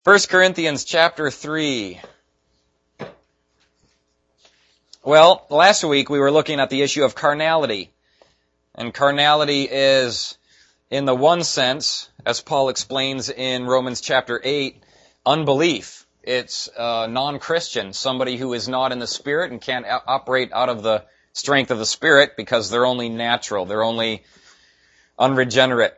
1 Corinthians chapter 3. Well, last week we were looking at the issue of carnality. And carnality is, in the one sense, as Paul explains in Romans chapter 8, unbelief. It's a non-Christian, somebody who is not in the Spirit and can't operate out of the strength of the Spirit because they're only natural, they're only unregenerate.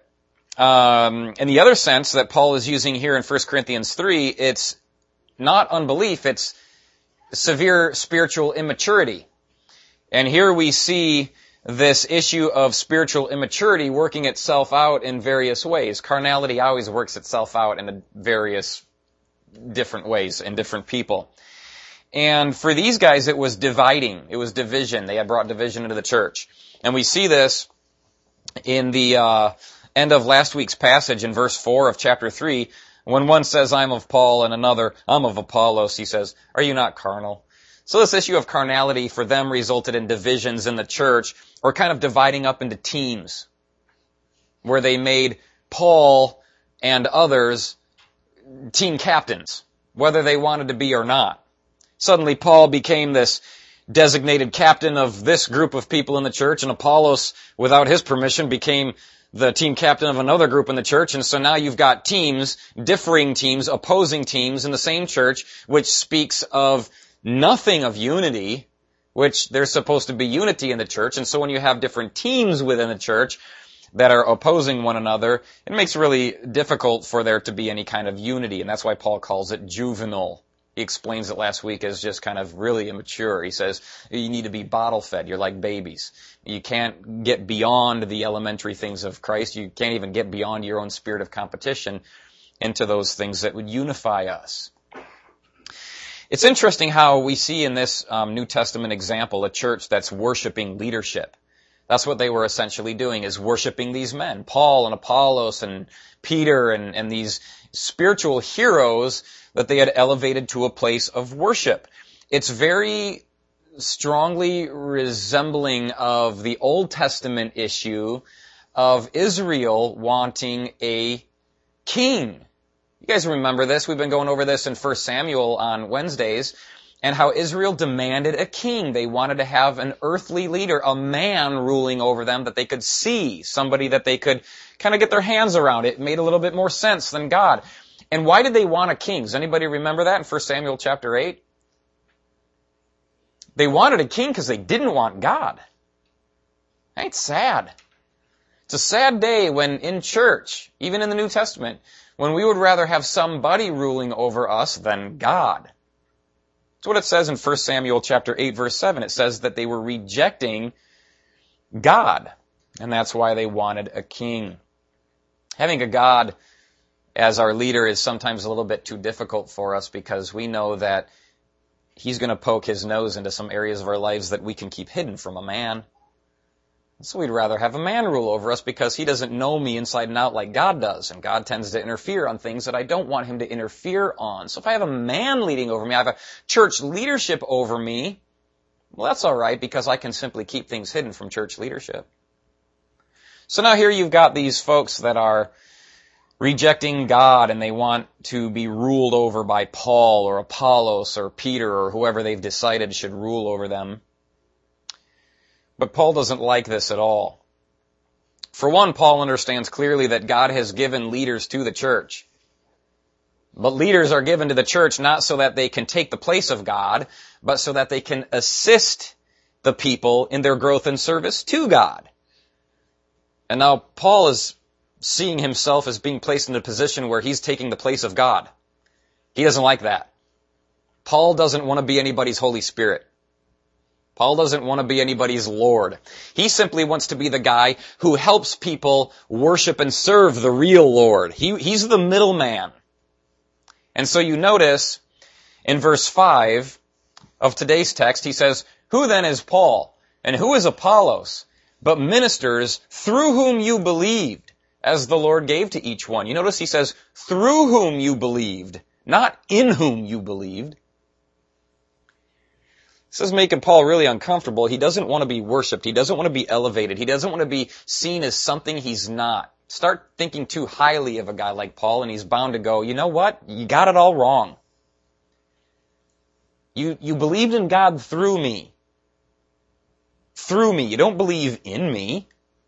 In the other sense that Paul is using here in 1 Corinthians 3, it's not unbelief, it's severe spiritual immaturity. And here we see this issue of spiritual immaturity working itself out in various ways. Carnality always works itself out in various different ways in different people. And for these guys, it was dividing. It was division. They had brought division into the church. And we see this in the end of last week's passage in verse 4 of chapter 3, when one says, I'm of Paul, and another, I'm of Apollos, he says, are you not carnal? So this issue of carnality for them resulted in divisions in the church, or kind of dividing up into teams, where they made Paul and others team captains, whether they wanted to be or not. Suddenly Paul became this designated captain of this group of people in the church, and Apollos, without his permission, became the team captain of another group in the church. And so now you've got teams, differing teams, opposing teams in the same church, which speaks of nothing of unity, which there's supposed to be unity in the church. And so when you have different teams within the church that are opposing one another, it makes it really difficult for there to be any kind of unity. And that's why Paul calls it juvenile. He explains it last week as just kind of really immature. He says, you need to be bottle fed. You're like babies. You can't get beyond the elementary things of Christ. You can't even get beyond your own spirit of competition into those things that would unify us. It's interesting how we see in this New Testament example a church that's worshiping leadership. That's what they were essentially doing, is worshiping these men, Paul and Apollos and Peter and these spiritual heroes that they had elevated to a place of worship. It's very strongly resembling of the Old Testament issue of Israel wanting a king. You guys remember this? We've been going over this in 1 Samuel on Wednesdays, and how Israel demanded a king. They wanted to have an earthly leader, a man ruling over them that they could see, somebody that they could kind of get their hands around. It made a little bit more sense than God. And why did they want a king? Does anybody remember that in 1 Samuel chapter 8? They wanted a king because they didn't want God. Ain't sad. It's a sad day when in church, even in the New Testament, when we would rather have somebody ruling over us than God. That's what it says in 1 Samuel chapter 8 verse 7. It says that they were rejecting God, and that's why they wanted a king. Having a God as our leader is sometimes a little bit too difficult for us because we know that he's going to poke his nose into some areas of our lives that we can keep hidden from a man. So we'd rather have a man rule over us because he doesn't know me inside and out like God does. And God tends to interfere on things that I don't want him to interfere on. So if I have a man leading over me, I have a church leadership over me, well, that's all right because I can simply keep things hidden from church leadership. So now here you've got these folks that are rejecting God and they want to be ruled over by Paul or Apollos or Peter or whoever they've decided should rule over them. But Paul doesn't like this at all. For one, Paul understands clearly that God has given leaders to the church. But leaders are given to the church not so that they can take the place of God, but so that they can assist the people in their growth and service to God. And now Paul is seeing himself as being placed in a position where he's taking the place of God. He doesn't like that. Paul doesn't want to be anybody's Holy Spirit. Paul doesn't want to be anybody's Lord. He simply wants to be the guy who helps people worship and serve the real Lord. He's the middleman. And so you notice in verse 5 of today's text, he says, who then is Paul? And who is Apollos? But ministers through whom you believed, as the Lord gave to each one. You notice he says, through whom you believed, not in whom you believed. This is making Paul really uncomfortable. He doesn't want to be worshipped. He doesn't want to be elevated. He doesn't want to be seen as something he's not. Start thinking too highly of a guy like Paul, and he's bound to go, you know what? You got it all wrong. You believed in God through me. Through me. You don't believe in me.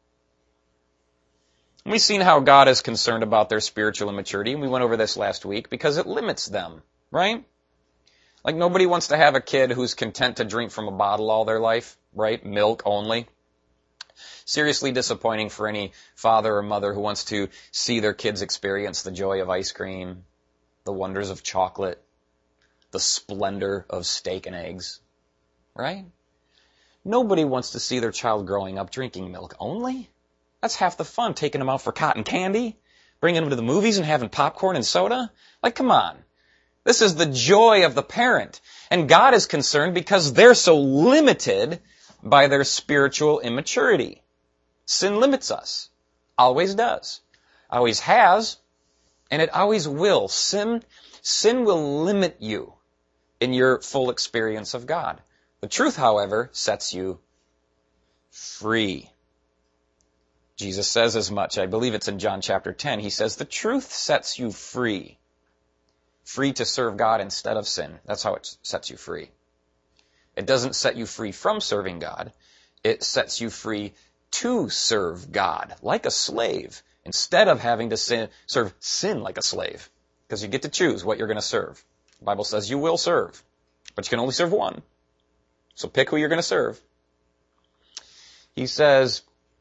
We've seen how God is concerned about their spiritual immaturity, and we went over this last week, because it limits them, right? Like nobody wants to have a kid who's content to drink from a bottle all their life, right? Milk only. Seriously disappointing for any father or mother who wants to see their kids experience the joy of ice cream, the wonders of chocolate, the splendor of steak and eggs, right? Nobody wants to see their child growing up drinking milk only. That's half the fun, taking them out for cotton candy, bringing them to the movies and having popcorn and soda. Like, come on. This is the joy of the parent. And God is concerned because they're so limited by their spiritual immaturity. Sin limits us. Always does. Always has. And it always will. Sin will limit you in your full experience of God. The truth, however, sets you free. Jesus says as much. I believe it's in John chapter 10. He says, the truth sets you free. Free to serve God instead of sin. That's how it sets you free. It doesn't set you free from serving God. It sets you free to serve God like a slave instead of having to serve sin like a slave. Because you get to choose what you're going to serve. The Bible says you will serve, but you can only serve one. So pick who you're going to serve. He says,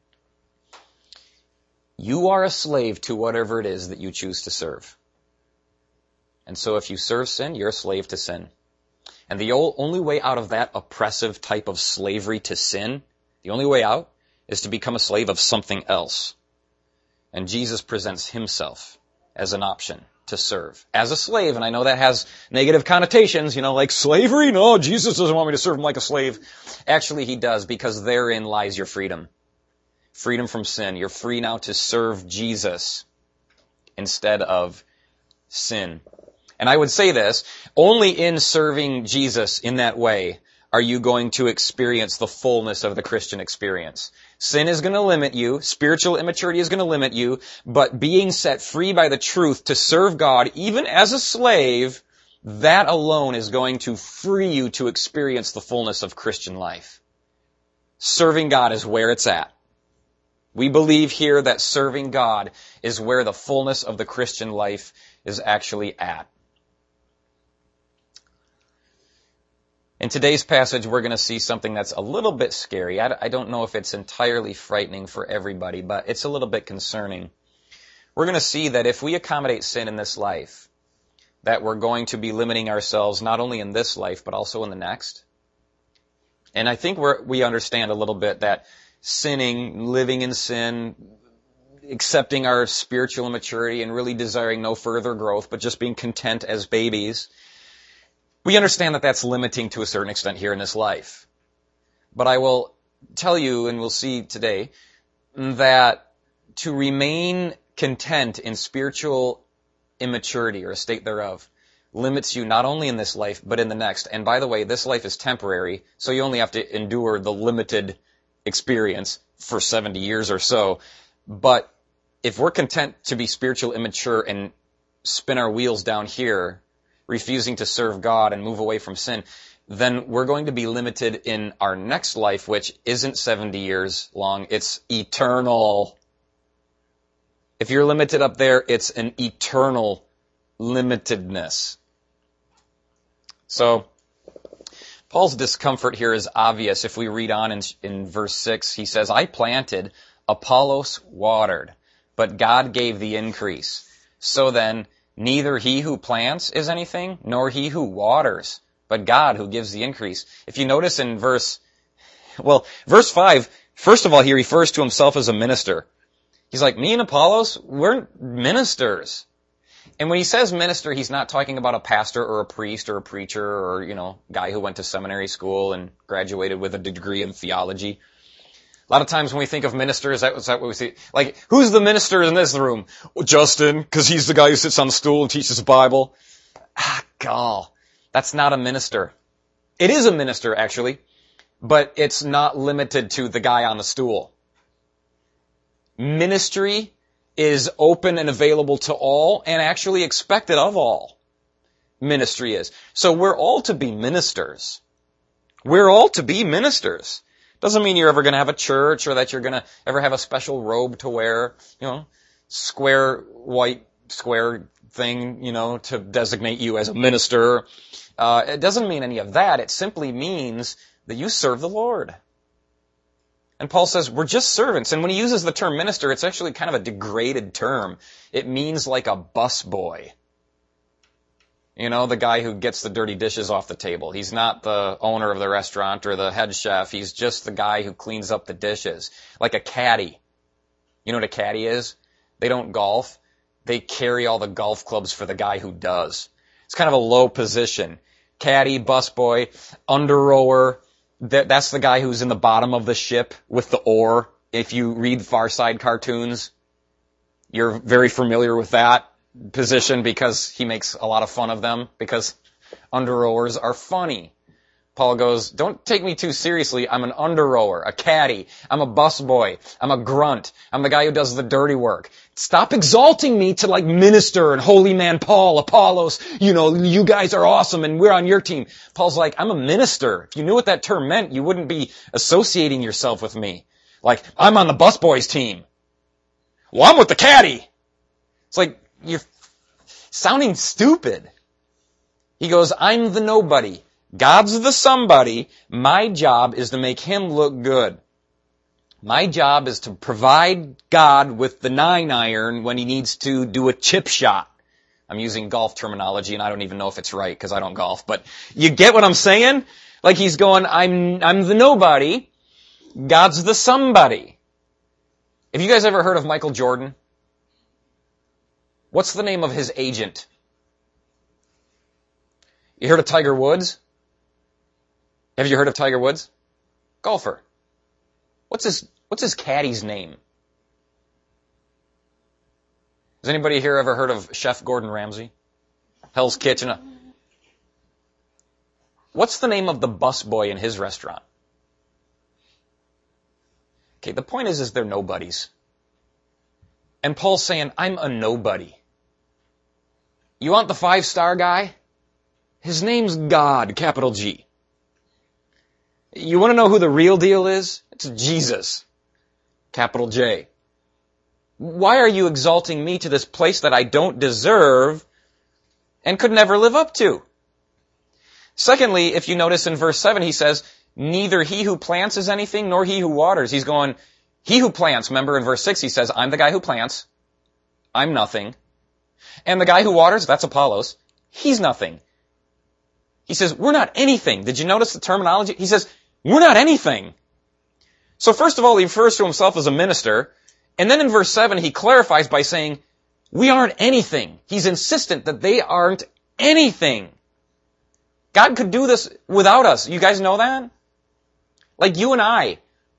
you are a slave to whatever it is that you choose to serve. And so if you serve sin, you're a slave to sin. And the only way out of that oppressive type of slavery to sin, the only way out is to become a slave of something else. And Jesus presents himself as an option to serve. As a slave, and I know that has negative connotations, like slavery? No, Jesus doesn't want me to serve him like a slave. Actually, he does, because therein lies your freedom. Freedom from sin. You're free now to serve Jesus instead of sin. And I would say this, only in serving Jesus in that way are you going to experience the fullness of the Christian experience. Sin is going to limit you, spiritual immaturity is going to limit you, but being set free by the truth to serve God, even as a slave, that alone is going to free you to experience the fullness of Christian life. Serving God is where it's at. We believe here that serving God is where the fullness of the Christian life is actually at. In today's passage, we're going to see something that's a little bit scary. I don't know if it's entirely frightening for everybody, but it's a little bit concerning. We're going to see that if we accommodate sin in this life, that we're going to be limiting ourselves not only in this life, but also in the next. And I think we understand a little bit that sinning, living in sin, accepting our spiritual immaturity and really desiring no further growth, but just being content as babies, we understand that that's limiting to a certain extent here in this life. But I will tell you, and we'll see today, that to remain content in spiritual immaturity or a state thereof limits you not only in this life, but in the next. And by the way, this life is temporary, so you only have to endure the limited experience for 70 years or so. But if we're content to be spiritually immature and spin our wheels down here, refusing to serve God and move away from sin, then we're going to be limited in our next life, which isn't 70 years long. It's eternal. If you're limited up there, it's an eternal limitedness. So, Paul's discomfort here is obvious. If we read on in verse 6, he says, I planted, Apollos watered, but God gave the increase. So then, neither he who plants is anything, nor he who waters, but God who gives the increase. If you notice in verse 5, first of all, he refers to himself as a minister. He's like, me and Apollos, we're ministers. And when he says minister, he's not talking about a pastor or a priest or a preacher or, guy who went to seminary school and graduated with a degree in theology. A lot of times when we think of ministers, that's what we see. Like, who's the minister in this room? Well, Justin, because he's the guy who sits on the stool and teaches the Bible. Gall. That's not a minister. It is a minister, actually, but it's not limited to the guy on the stool. Ministry is open and available to all and actually expected of all. Ministry is. So we're all to be ministers. We're all to be ministers. Doesn't mean you're ever going to have a church or that you're going to ever have a special robe to wear, square, white, square thing, to designate you as a minister. It doesn't mean any of that. It simply means that you serve the Lord. And Paul says, we're just servants. And when he uses the term minister, it's actually kind of a degraded term. It means like a busboy. The guy who gets the dirty dishes off the table. He's not the owner of the restaurant or the head chef. He's just the guy who cleans up the dishes. Like a caddy. You know what a caddy is? They don't golf. They carry all the golf clubs for the guy who does. It's kind of a low position. Caddy, busboy, under-rower. That's the guy who's in the bottom of the ship with the oar. If you read Far Side cartoons, you're very familiar with that position because he makes a lot of fun of them because under-rowers are funny. Paul goes, don't take me too seriously. I'm an under-rower, a caddy. I'm a busboy. I'm a grunt. I'm the guy who does the dirty work. Stop exalting me to like minister and holy man Paul, Apollos. You guys are awesome and we're on your team. Paul's like, I'm a minister. If you knew what that term meant, you wouldn't be associating yourself with me. Like, I'm on the busboys team. Well, I'm with the caddy. It's like, you're sounding stupid. He goes, I'm the nobody. God's the somebody. My job is to make him look good. My job is to provide God with the 9-iron when he needs to do a chip shot. I'm using golf terminology and I don't even know if it's right because I don't golf, but you get what I'm saying? Like he's going, I'm the nobody. God's the somebody. Have you guys ever heard of Michael Jordan? What's the name of his agent? You heard of Tiger Woods? Have you heard of Tiger Woods? Golfer. What's his caddy's name? Has anybody here ever heard of Chef Gordon Ramsay? Hell's Kitchen. What's the name of the busboy in his restaurant? Okay, the point is they're nobodies. And Paul's saying, I'm a nobody. You want the 5-star guy? His name's God, capital G. You want to know who the real deal is? It's Jesus, capital J. Why are you exalting me to this place that I don't deserve and could never live up to? Secondly, if you notice in verse 7, he says, neither he who plants is anything, nor he who waters. He's going, he who plants, remember in verse 6, he says, I'm the guy who plants. I'm nothing. And the guy who waters, that's Apollos. He's nothing. He says, we're not anything. Did you notice the terminology? He says, we're not anything. So first of all, he refers to himself as a minister. And then in verse 7, he clarifies by saying, we aren't anything. He's insistent that they aren't anything. God could do this without us. You guys know that? Like you and I.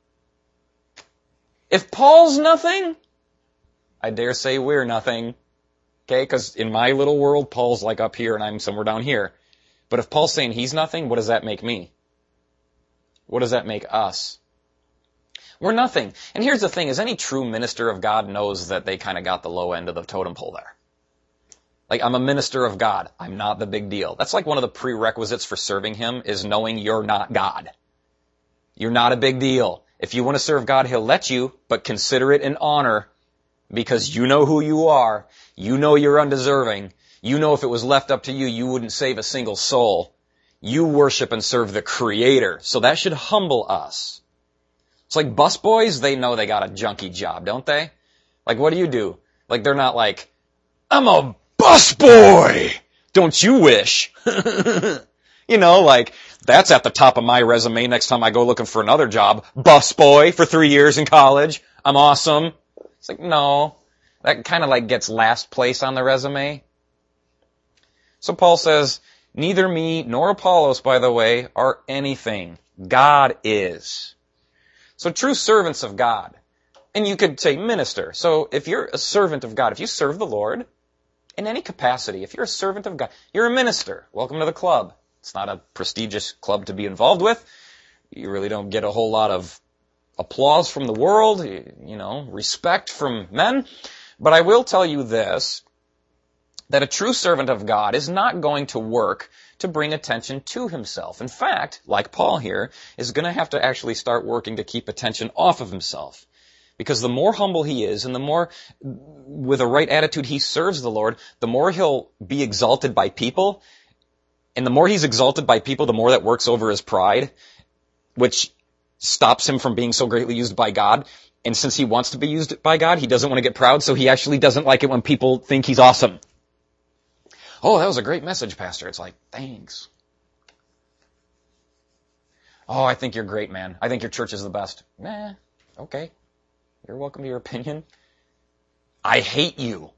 If Paul's nothing, I dare say we're nothing. Okay, because in my little world, Paul's like up here and I'm somewhere down here. But if Paul's saying he's nothing, what does that make me? What does that make us? We're nothing. And here's the thing, is any true minister of God knows that they kind of got the low end of the totem pole there. Like, I'm a minister of God. I'm not the big deal. That's like one of the prerequisites for serving him is knowing you're not God. You're not a big deal. If you want to serve God, he'll let you, but consider it an honor because you know who you are. You know you're undeserving. You know if it was left up to you, you wouldn't save a single soul. You worship and serve the Creator. So that should humble us. It's like busboys, they know they got a junky job, don't they? Like, what do? Like, they're not like, I'm a busboy! Don't you wish? Like, that's at the top of my resume next time I go looking for another job. Busboy for 3 years in college. I'm awesome. It's like, no. That kind of like gets last place on the resume. So Paul says, neither me nor Apollos, by the way, are anything. God is. So true servants of God. And you could say minister. So if you're a servant of God, if you serve the Lord in any capacity, if you're a servant of God, you're a minister. Welcome to the club. It's not a prestigious club to be involved with. You really don't get a whole lot of applause from the world, respect from men. But I will tell you this, that a true servant of God is not going to work to bring attention to himself. In fact, like Paul here, is going to have to actually start working to keep attention off of himself. Because the more humble he is and the more with a right attitude he serves the Lord, the more he'll be exalted by people. And the more he's exalted by people, the more that works over his pride, which stops him from being so greatly used by God. And since he wants to be used by God, he doesn't want to get proud, so he actually doesn't like it when people think he's awesome. Oh, that was a great message, Pastor. It's like, thanks. Oh, I think you're great, man. I think your church is the best. Nah, okay. You're welcome to your opinion. I hate you.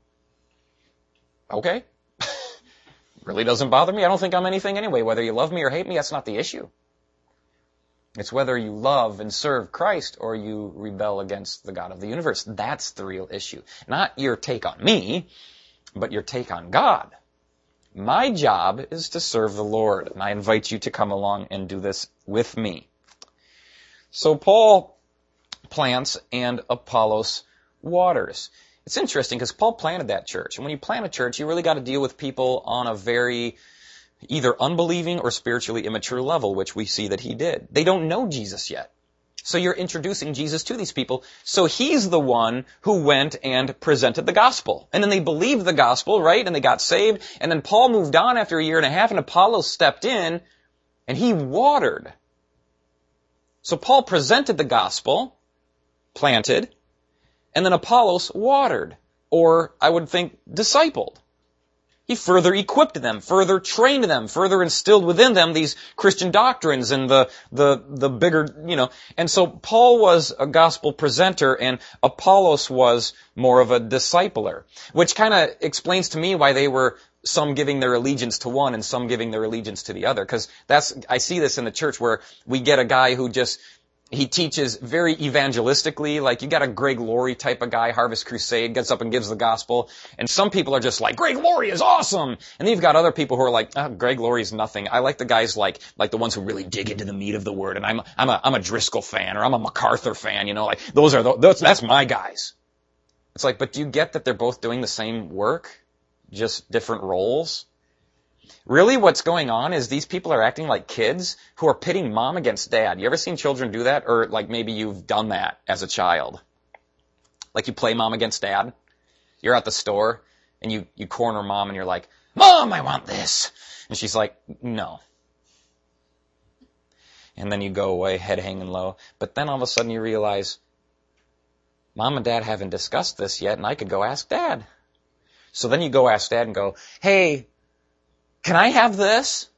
Okay. Really doesn't bother me. I don't think I'm anything anyway. Whether you love me or hate me, that's not the issue. It's whether you love and serve Christ or you rebel against the God of the universe. That's the real issue. Not your take on me, but your take on God. My job is to serve the Lord, and I invite you to come along and do this with me. So Paul plants and Apollos waters. It's interesting because Paul planted that church. And when you plant a church, you really got to deal with people on a very either unbelieving or spiritually immature level, which we see that he did. They don't know Jesus yet. So you're introducing Jesus to these people. So he's the one who went and presented the gospel. And then they believed the gospel, right? And they got saved. And then Paul moved on after a year and a half, and Apollos stepped in and he watered. So Paul presented the gospel, planted, and then Apollos watered, or I would think discipled. He further equipped them, further trained them, further instilled within them these Christian doctrines and the bigger, And so Paul was a gospel presenter and Apollos was more of a discipler, which kind of explains to me why they were some giving their allegiance to one and some giving their allegiance to the other. Because I see this in the church where we get a guy who he teaches very evangelistically, like you got a Greg Laurie type of guy, Harvest Crusade, gets up and gives the gospel, and some people are just like, Greg Laurie is awesome! And then you've got other people who are like, Greg Laurie's nothing. I like the guys like the ones who really dig into the meat of the word, and I'm a Driscoll fan, or I'm a MacArthur fan, like, that's my guys. It's like, but do you get that they're both doing the same work? Just different roles? Really what's going on is these people are acting like kids who are pitting mom against dad. You ever seen children do that? Or like maybe you've done that as a child. Like you play mom against dad. You're at the store and you corner mom and you're like, Mom, I want this. And she's like, no. And then you go away, head hanging low. But then all of a sudden you realize, Mom and Dad haven't discussed this yet and I could go ask Dad. So then you go ask Dad and go, hey, can I have this?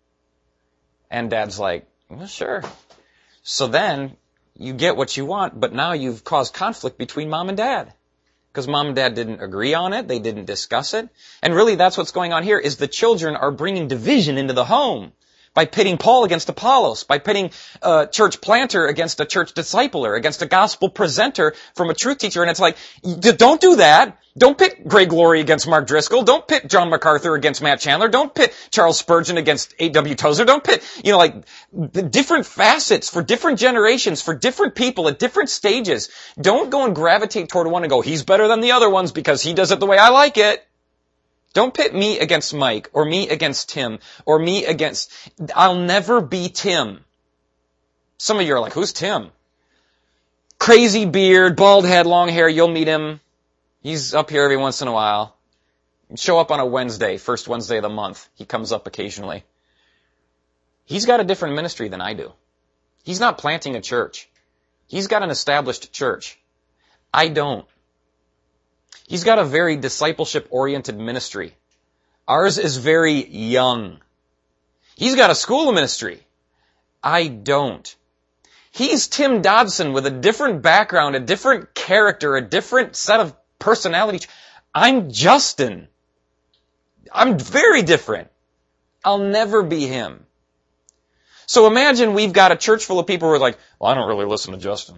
And Dad's like, well, sure. So then you get what you want, but now you've caused conflict between Mom and Dad. Because Mom and Dad didn't agree on it. They didn't discuss it. And really that's what's going on here is the children are bringing division into the home by pitting Paul against Apollos, by pitting a church planter against a church discipler, against a gospel presenter from a truth teacher. And it's like, don't do that. Don't pit Greg Laurie against Mark Driscoll. Don't pit John MacArthur against Matt Chandler. Don't pit Charles Spurgeon against A.W. Tozer. Don't pit, the different facets for different generations, for different people at different stages. Don't go and gravitate toward one and go, he's better than the other ones because he does it the way I like it. Don't pit me against Mike, or me against Tim, or me against... I'll never be Tim. Some of you are like, who's Tim? Crazy beard, bald head, long hair, you'll meet him. He's up here every once in a while. Show up on a Wednesday, first Wednesday of the month. He comes up occasionally. He's got a different ministry than I do. He's not planting a church. He's got an established church. I don't. He's got a very discipleship-oriented ministry. Ours is very young. He's got a school of ministry. I don't. He's Tim Dodson with a different background, a different character, a different set of personality. I'm Justin. I'm very different. I'll never be him. So imagine we've got a church full of people who are like, well, I don't really listen to Justin.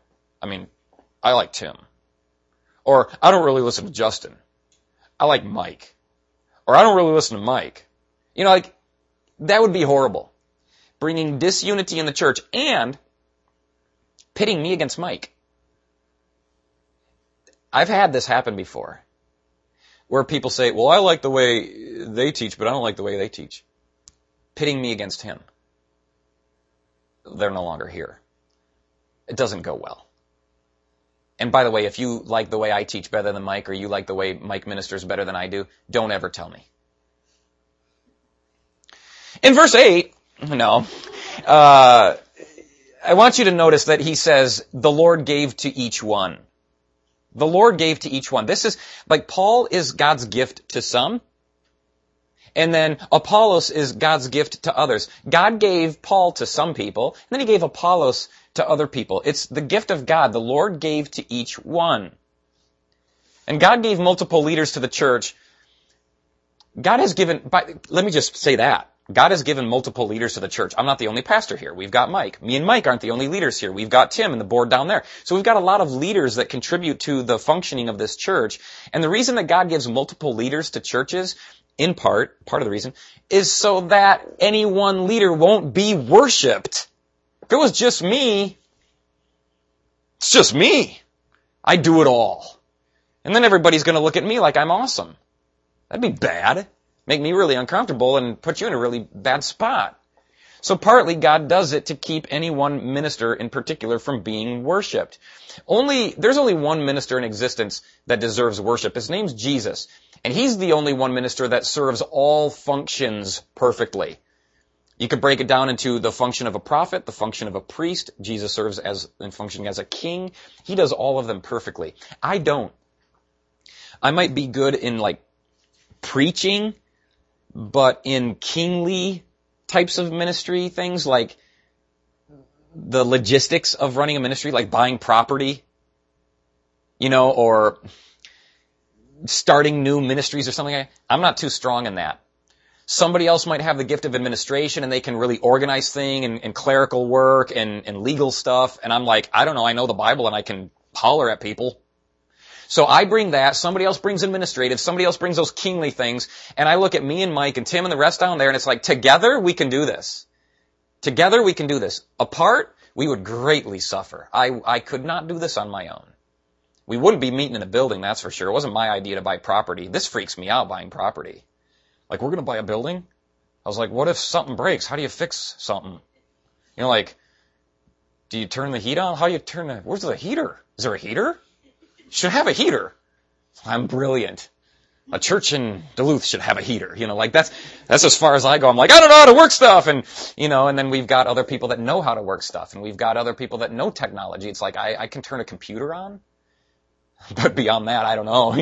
I like Tim. Or, I don't really listen to Justin. I like Mike. Or, I don't really listen to Mike. That would be horrible. Bringing disunity in the church and pitting me against Mike. I've had this happen before, where people say, well, I like the way they teach, but I don't like the way they teach. Pitting me against him. They're no longer here. It doesn't go well. And by the way, if you like the way I teach better than Mike, or you like the way Mike ministers better than I do, don't ever tell me. In verse 8, I want you to notice that he says, the Lord gave to each one. The Lord gave to each one. This is, like, Paul is God's gift to some, and then Apollos is God's gift to others. God gave Paul to some people, and then he gave Apollos to other people. It's the gift of God. The Lord gave to each one. And God gave multiple leaders to the church. God has given, let me just say that. God has given multiple leaders to the church. I'm not the only pastor here. We've got Mike. Me and Mike aren't the only leaders here. We've got Tim and the board down there. So we've got a lot of leaders that contribute to the functioning of this church. And the reason that God gives multiple leaders to churches, in part of the reason, is so that any one leader won't be worshipped. If it was just me, it's just me. I do it all. And then everybody's going to look at me like I'm awesome. That'd be bad. Make me really uncomfortable and put you in a really bad spot. So partly God does it to keep any one minister in particular from being worshipped. There's only one minister in existence that deserves worship. His name's Jesus. And he's the only one minister that serves all functions perfectly. You could break it down into the function of a prophet, the function of a priest. Jesus serves in functioning as a king. He does all of them perfectly. I don't. I might be good in, like, preaching, but in kingly types of ministry things, like the logistics of running a ministry, like buying property, or starting new ministries or something like that, I'm not too strong in that. Somebody else might have the gift of administration and they can really organize things and clerical work and legal stuff. And I'm like, I don't know, I know the Bible and I can holler at people. So I bring that, somebody else brings administrative, somebody else brings those kingly things, and I look at me and Mike and Tim and the rest down there, and it's like, together we can do this. Together we can do this. Apart, we would greatly suffer. I could not do this on my own. We wouldn't be meeting in a building, that's for sure. It wasn't my idea to buy property. This freaks me out, buying property. Like, we're going to buy a building? I was like, what if something breaks? How do you fix something? Do you turn the heat on? How do you turn where's the heater? Is there a heater? You should have a heater. I'm brilliant. A church in Duluth should have a heater. That's as far as I go. I'm like, I don't know how to work stuff. And then we've got other people that know how to work stuff. And we've got other people that know technology. It's like, I can turn a computer on. But beyond that, I don't know.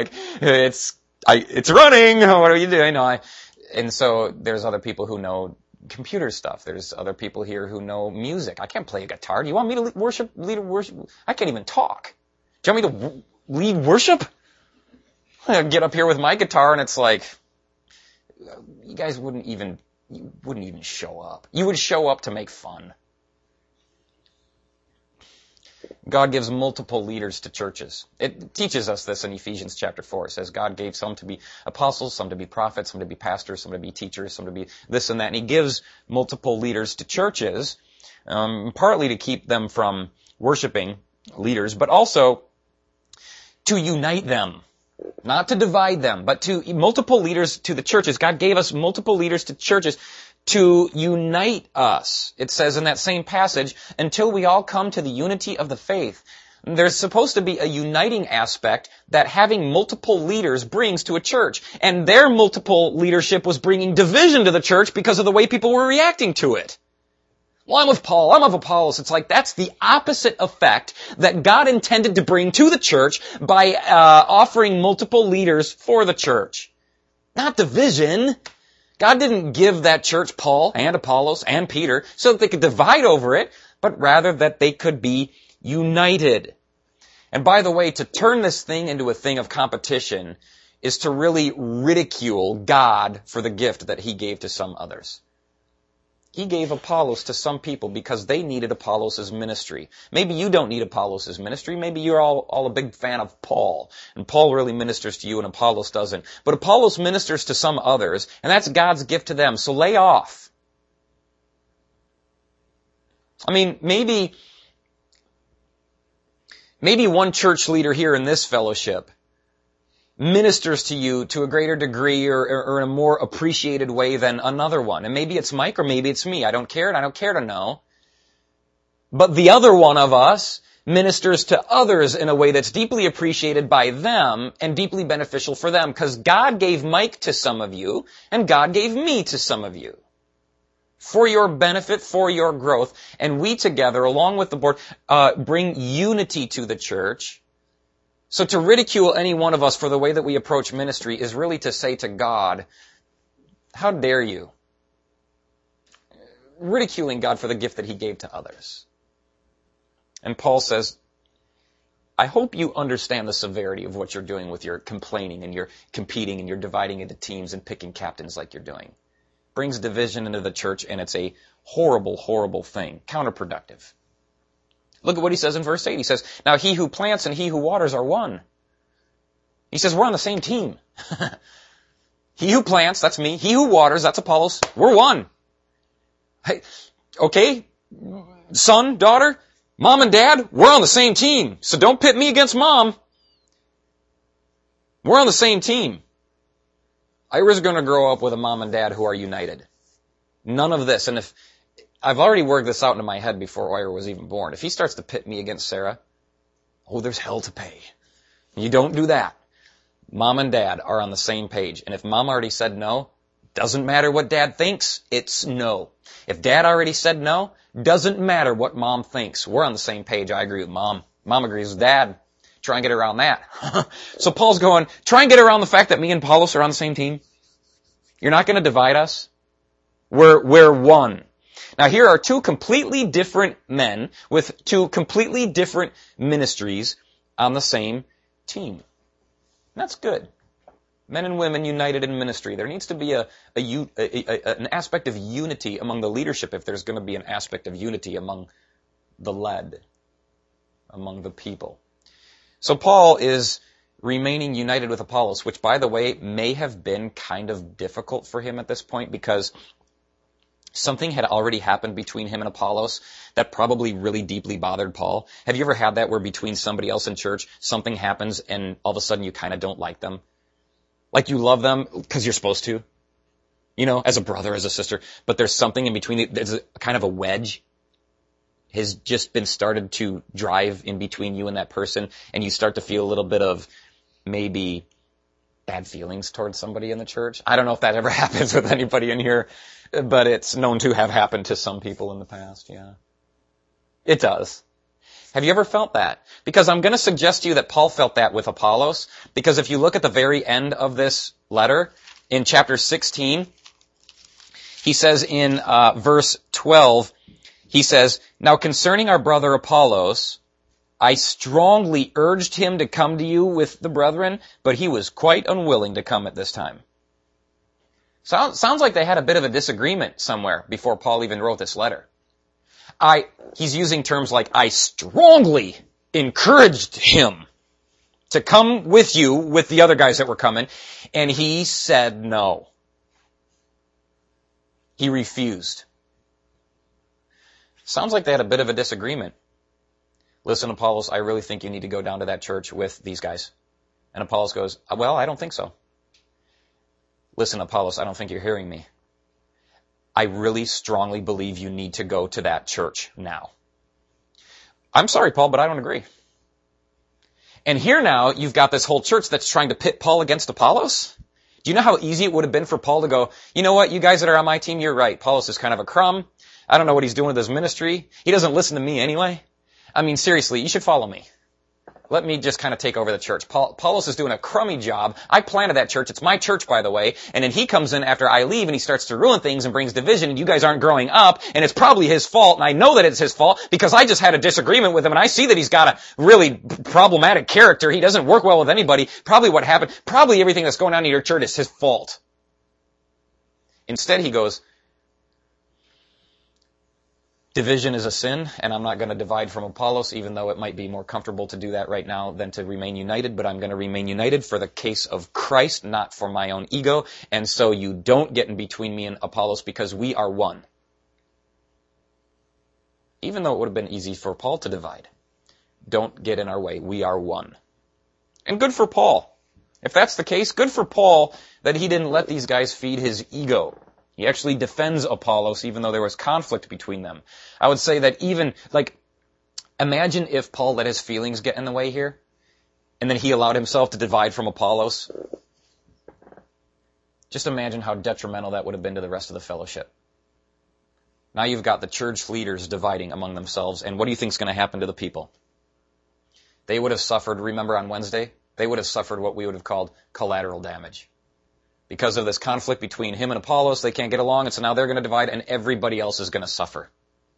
It's running. What are you doing? And so there's other people who know computer stuff. There's other people here who know music. I can't play a guitar. Do you want me to lead worship? I can't even talk. Do you want me to lead worship? I get up here with my guitar and it's like, you guys wouldn't even show up. You would show up to make fun. God gives multiple leaders to churches. It teaches us this in Ephesians chapter 4. It says God gave some to be apostles, some to be prophets, some to be pastors, some to be teachers, some to be this and that. And he gives multiple leaders to churches, partly to keep them from worshiping leaders, but also to unite them. Not to divide them, but to multiple leaders to the churches. God gave us multiple leaders to churches to unite us. It says in that same passage, until we all come to the unity of the faith. There's supposed to be a uniting aspect that having multiple leaders brings to a church. And their multiple leadership was bringing division to the church because of the way people were reacting to it. Well, I'm with Paul, I'm of Apollos. It's like that's the opposite effect that God intended to bring to the church by offering multiple leaders for the church. Not division. God didn't give that church Paul and Apollos and Peter so that they could divide over it, but rather that they could be united. And by the way, to turn this thing into a thing of competition is to really ridicule God for the gift that he gave to some others. He gave Apollos to some people because they needed Apollos' ministry. Maybe you don't need Apollos' ministry. Maybe you're all a big fan of Paul. And Paul really ministers to you and Apollos doesn't. But Apollos ministers to some others, and that's God's gift to them. So lay off. I mean, maybe Maybe one church leader here in this fellowship ministers to you to a greater degree or in a more appreciated way than another one. And maybe it's Mike or maybe it's me. I don't care and I don't care to know. But the other one of us ministers to others in a way that's deeply appreciated by them and deeply beneficial for them, because God gave Mike to some of you and God gave me to some of you for your benefit, for your growth. And we together, along with the board, bring unity to the church. So to ridicule any one of us for the way that we approach ministry is really to say to God, how dare you? Ridiculing God for the gift that he gave to others. And Paul says, I hope you understand the severity of what you're doing with your complaining and your competing and you're dividing into teams and picking captains like you're doing. Brings division into the church, and it's a horrible, horrible thing. Counterproductive. Look at what he says in verse 8. He says, now he who plants and he who waters are one. He says, we're on the same team. He who plants, that's me. He who waters, that's Apollos. We're one. Hey, okay, son, daughter, mom and dad, we're on the same team. So don't pit me against mom. We're on the same team. Ira's going to grow up with a mom and dad who are united. None of this. And if I've already worked this out into my head before Ira was even born. If he starts to pit me against Sarah, oh, there's hell to pay. You don't do that. Mom and dad are on the same page. And if mom already said no, doesn't matter what dad thinks, it's no. If dad already said no, doesn't matter what mom thinks. We're on the same page. I agree with mom. Mom agrees with dad. Try and get around that. So Paul's going, try and get around the fact that me and Apollos are on the same team. You're not going to divide us. We're one. Now here are two completely different men with two completely different ministries on the same team. That's good. Men and women united in ministry. There needs to be an aspect of unity among the leadership if there's going to be an aspect of unity among the led, among the people. So Paul is remaining united with Apollos, which, by the way, may have been kind of difficult for him at this point because something had already happened between him and Apollos that probably really deeply bothered Paul. Have you ever had that where between somebody else in church, something happens and all of a sudden you kind of don't like them? Like you love them because you're supposed to, you know, as a brother, as a sister, but there's something in between. There's a kind of a wedge has just been started to drive in between you and that person, and you start to feel a little bit of maybe bad feelings towards somebody in the church. I don't know if that ever happens with anybody in here, but it's known to have happened to some people in the past, yeah. It does. Have you ever felt that? Because I'm going to suggest to you that Paul felt that with Apollos, because if you look at the very end of this letter, in chapter 16, he says in verse 12, he says, now concerning our brother Apollos, I strongly urged him to come to you with the brethren, but he was quite unwilling to come at this time. Sounds like they had a bit of a disagreement somewhere before Paul even wrote this letter. He's using terms like, I strongly encouraged him to come with you with the other guys that were coming, and he said no. He refused. Sounds like they had a bit of a disagreement. Listen, Apollos, I really think you need to go down to that church with these guys. And Apollos goes, well, I don't think so. Listen, Apollos, I don't think you're hearing me. I really strongly believe you need to go to that church now. I'm sorry, Paul, but I don't agree. And here now, you've got this whole church that's trying to pit Paul against Apollos. Do you know how easy it would have been for Paul to go, you know what, you guys that are on my team, you're right. Apollos is kind of a crumb. I don't know what he's doing with his ministry. He doesn't listen to me anyway. I mean, seriously, you should follow me. Let me just kind of take over the church. Apollos is doing a crummy job. I planted that church. It's my church, by the way. And then he comes in after I leave and he starts to ruin things and brings division and you guys aren't growing up and it's probably his fault. And I know that it's his fault because I just had a disagreement with him and I see that he's got a really problematic character. He doesn't work well with anybody. Probably what happened, probably everything that's going on in your church is his fault. Instead, he goes, division is a sin, and I'm not going to divide from Apollos, even though it might be more comfortable to do that right now than to remain united, but I'm going to remain united for the case of Christ, not for my own ego, and so you don't get in between me and Apollos because we are one. Even though it would have been easy for Paul to divide. don't get in our way. We are one. And good for Paul. If that's the case, good for Paul that he didn't let these guys feed his ego. He actually defends Apollos even though there was conflict between them. I would say that even, imagine if Paul let his feelings get in the way here, and then he allowed himself to divide from Apollos. Just imagine how detrimental that would have been to the rest of the fellowship. Now you've got the church leaders dividing among themselves, and what do you think is going to happen to the people? They would have suffered, remember on Wednesday? They would have suffered what we would have called collateral damage. Because of this conflict between him and Apollos, they can't get along, and so now they're going to divide, and everybody else is going to suffer.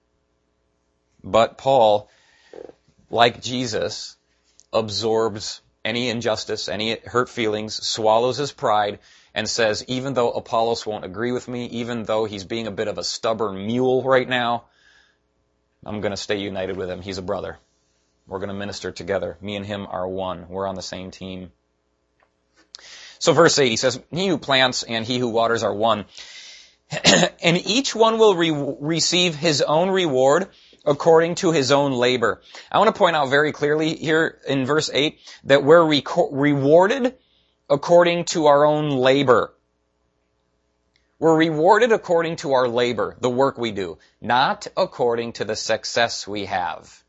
But Paul, like Jesus, absorbs any injustice, any hurt feelings, swallows his pride, and says, even though Apollos won't agree with me, even though he's being a bit of a stubborn mule right now, I'm going to stay united with him. He's a brother. We're going to minister together. Me and him are one. We're on the same team. So verse 8, he says, he who plants and he who waters are one. And each one will receive his own reward according to his own labor. I want to point out very clearly here in verse 8 that we're rewarded according to our own labor. We're rewarded according to our labor, the work we do, not according to the success we have.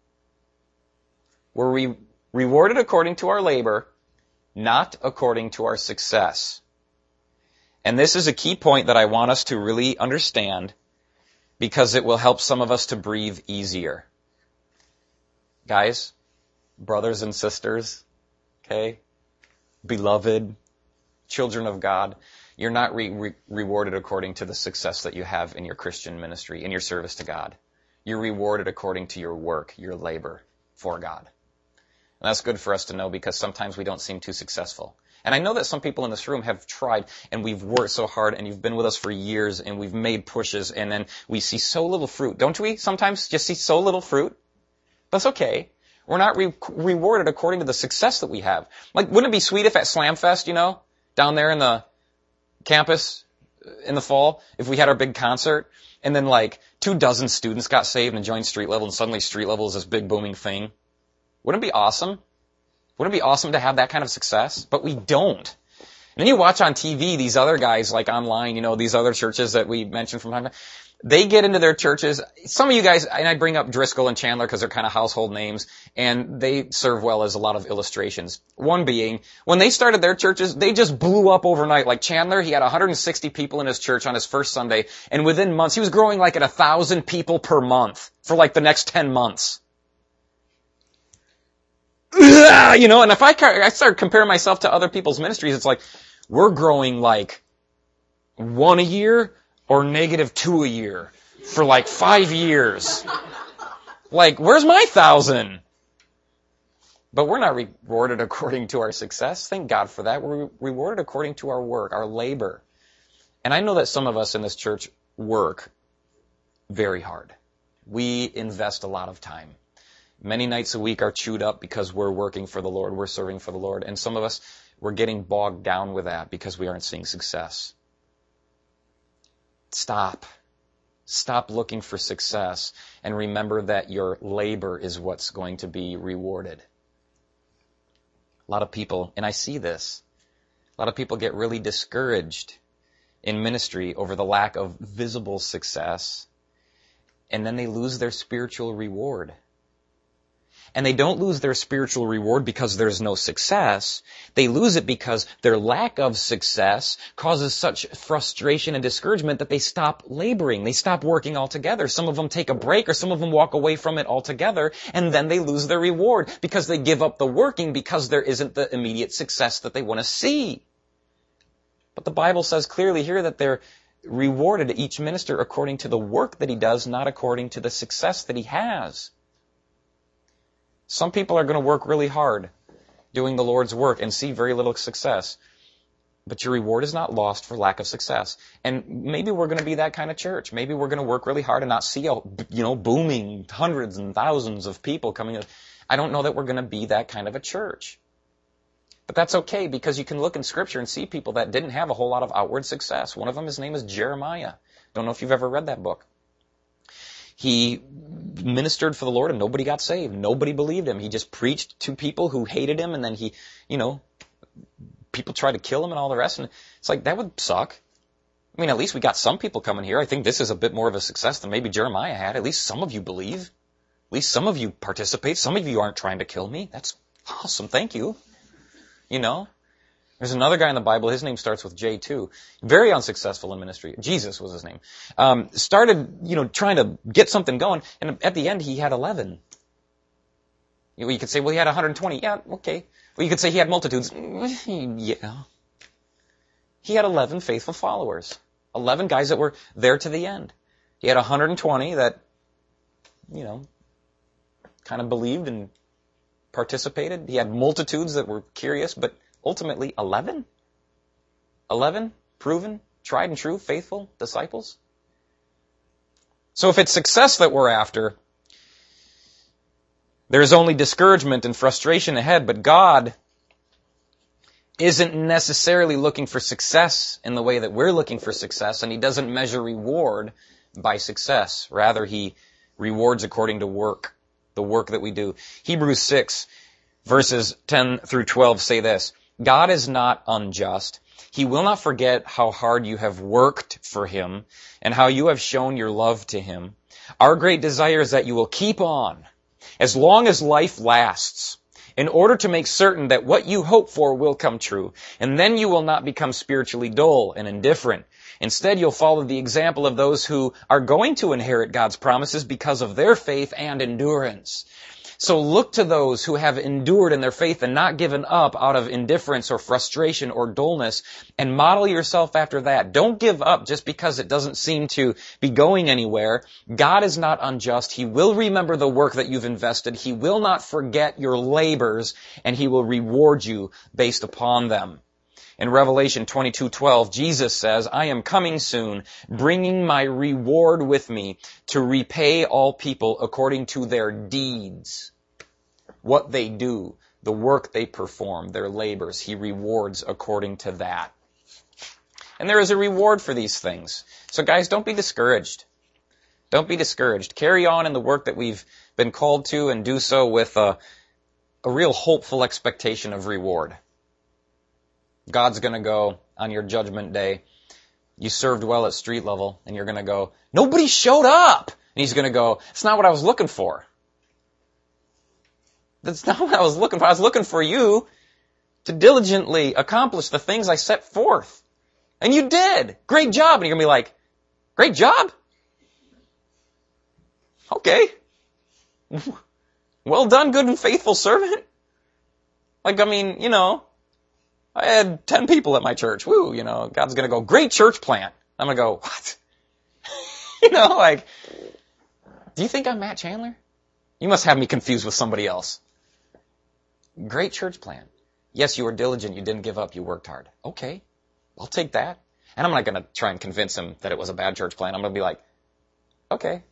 We're rewarded according to our labor, not according to our success. And this is a key point that I want us to really understand because it will help some of us to breathe easier. Guys, brothers and sisters, okay, beloved children of God, you're not rewarded according to the success that you have in your Christian ministry, in your service to God. You're rewarded according to your work, your labor for God. And that's good for us to know because sometimes we don't seem too successful. And I know that some people in this room have tried and we've worked so hard and you've been with us for years and we've made pushes and then we see so little fruit. Don't we sometimes just see so little fruit? That's okay. We're not rewarded according to the success that we have. Like, wouldn't it be sweet if at Slamfest, down there in the campus in the fall, if we had our big concert and then 24 students got saved and joined Street Level and suddenly Street Level is this big booming thing? Wouldn't it be awesome? Wouldn't it be awesome to have that kind of success? But we don't. And then you watch on TV these other guys online, these other churches that we mentioned from time to time. They get into their churches. Some of you guys, and I bring up Driscoll and Chandler because they're kind of household names, and they serve well as a lot of illustrations. One being, when they started their churches, they just blew up overnight. Like Chandler, he had 160 people in his church on his first Sunday, and within months, he was growing at 1,000 people per month for the next 10 months. And if I start comparing myself to other people's ministries, it's we're growing 1 a year or -2 a year for 5 years. Where's my 1,000? But we're not rewarded according to our success. Thank God for that. We're rewarded according to our work, our labor. And I know that some of us in this church work very hard. We invest a lot of time. Many nights a week are chewed up because we're working for the Lord, we're serving for the Lord. And some of us, we're getting bogged down with that because we aren't seeing success. Stop. Stop looking for success and remember that your labor is what's going to be rewarded. A lot of people, and I see this, a lot of people get really discouraged in ministry over the lack of visible success, and then they lose their spiritual reward. And they don't lose their spiritual reward because there's no success. They lose it because their lack of success causes such frustration and discouragement that they stop laboring. They stop working altogether. Some of them take a break or some of them walk away from it altogether, and then they lose their reward because they give up the working because there isn't the immediate success that they want to see. But the Bible says clearly here that they're rewarded, each minister, according to the work that he does, not according to the success that he has. Some people are going to work really hard doing the Lord's work and see very little success. But your reward is not lost for lack of success. And maybe we're going to be that kind of church. Maybe we're going to work really hard and not see, booming hundreds and thousands of people coming in. I don't know that we're going to be that kind of a church. But that's okay because you can look in Scripture and see people that didn't have a whole lot of outward success. One of them, his name is Jeremiah. Don't know if you've ever read that book. He ministered for the Lord and nobody got saved. Nobody believed him. He just preached to people who hated him, and then he, people tried to kill him and all the rest. And it's like, that would suck. I mean, at least we got some people coming here. I think this is a bit more of a success than maybe Jeremiah had. At least some of you believe. At least some of you participate. Some of you aren't trying to kill me. That's awesome. Thank you. There's another guy in the Bible. His name starts with J too. Very unsuccessful in ministry. Jesus was his name. Started, trying to get something going. And at the end, he had 11. You could say, well, he had 120. Yeah, okay. Well, you could say he had multitudes. Yeah. He had 11 faithful followers. 11 guys that were there to the end. He had 120 that, kind of believed and participated. He had multitudes that were curious, but ultimately 11? 11 proven, tried and true, faithful disciples? So if it's success that we're after, there's only discouragement and frustration ahead, but God isn't necessarily looking for success in the way that we're looking for success, and he doesn't measure reward by success. Rather, he rewards according to work, the work that we do. Hebrews 6, verses 10 through 12 say this: God is not unjust. He will not forget how hard you have worked for him and how you have shown your love to him. Our great desire is that you will keep on as long as life lasts, in order to make certain that what you hope for will come true. And then you will not become spiritually dull and indifferent. Instead, you'll follow the example of those who are going to inherit God's promises because of their faith and endurance. So look to those who have endured in their faith and not given up out of indifference or frustration or dullness, and model yourself after that. Don't give up just because it doesn't seem to be going anywhere. God is not unjust. He will remember the work that you've invested. He will not forget your labors, and he will reward you based upon them. In Revelation 22:12, Jesus says, I am coming soon, bringing my reward with me to repay all people according to their deeds. What they do, the work they perform, their labors, he rewards according to that. And there is a reward for these things. So guys, don't be discouraged. Don't be discouraged. Carry on in the work that we've been called to, and do so with a real hopeful expectation of reward. God's going to go on your judgment day. You served well at street level, and you're going to go, nobody showed up. And he's going to go, it's not what I was looking for. That's not what I was looking for. I was looking for you to diligently accomplish the things I set forth. And you did. Great job. And you're going to be like, great job? Okay. Well done, good and faithful servant. I had 10 people at my church. Woo, God's going to go, great church plant. I'm going to go, what? Do you think I'm Matt Chandler? You must have me confused with somebody else. Great church plant. Yes, you were diligent. You didn't give up. You worked hard. Okay, I'll take that. And I'm not going to try and convince him that it was a bad church plant. I'm going to be like, okay.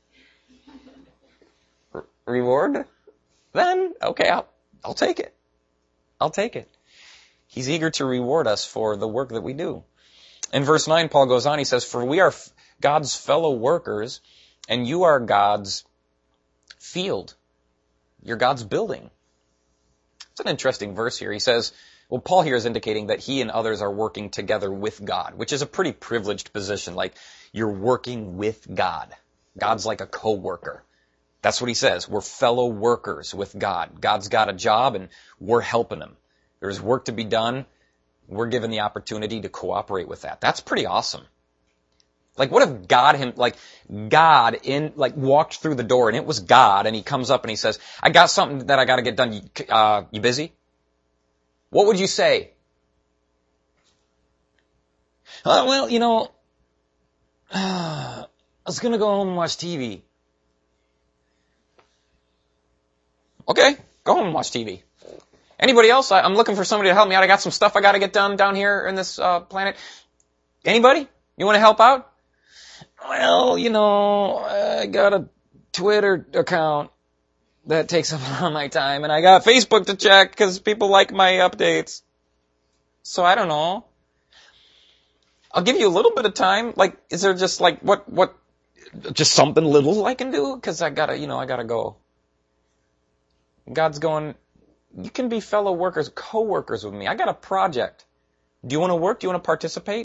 Reward? Then, okay, I'll take it. I'll take it. He's eager to reward us for the work that we do. In verse 9, Paul goes on, he says, for we are God's fellow workers, and you are God's field. You're God's building. It's an interesting verse here. He says, well, Paul here is indicating that he and others are working together with God, which is a pretty privileged position. Like, you're working with God. God's like a co-worker. That's what he says. We're fellow workers with God. God's got a job, and we're helping him. There's work to be done. We're given the opportunity to cooperate with that. That's pretty awesome. Like, what if God walked through the door and it was God, and he comes up and he says, I got something that I got to get done. You busy? What would you say? I was going to go home and watch TV. Okay, go home and watch TV. Anybody else? I'm looking for somebody to help me out. I got some stuff I got to get done down here in this planet. Anybody? You want to help out? Well, I got a Twitter account that takes up a lot of my time, and I got Facebook to check because people like my updates. So I don't know. I'll give you a little bit of time. Like, is there just what just something little I can do? Cause I gotta go. God's going, you can be fellow workers, co-workers with me. I got a project. Do you want to work? Do you want to participate?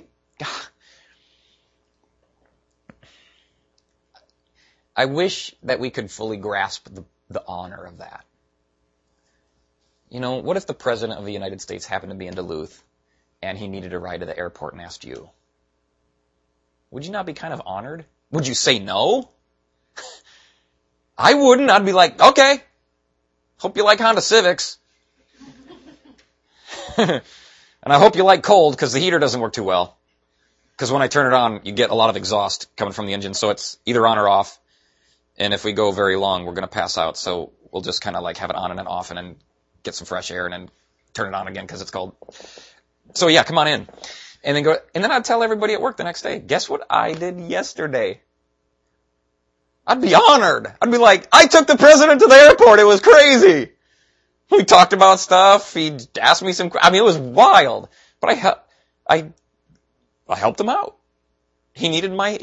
I wish that we could fully grasp the honor of that. What if the President of the United States happened to be in Duluth and he needed a ride to the airport and asked you? Would you not be kind of honored? Would you say no? I wouldn't. I'd be like, okay, hope you like Honda Civics. And I hope you like cold because the heater doesn't work too well. Because when I turn it on, you get a lot of exhaust coming from the engine, so it's either on or off. And if we go very long, we're going to pass out, so we'll just kind of like have it on and then off and then get some fresh air and then turn it on again because it's cold. So yeah, come on in. And then I'd tell everybody at work the next day, guess what I did yesterday? I'd be honored. I'd be like, I took the president to the airport. It was crazy. We talked about stuff. He asked me it was wild. But I helped him out. He needed my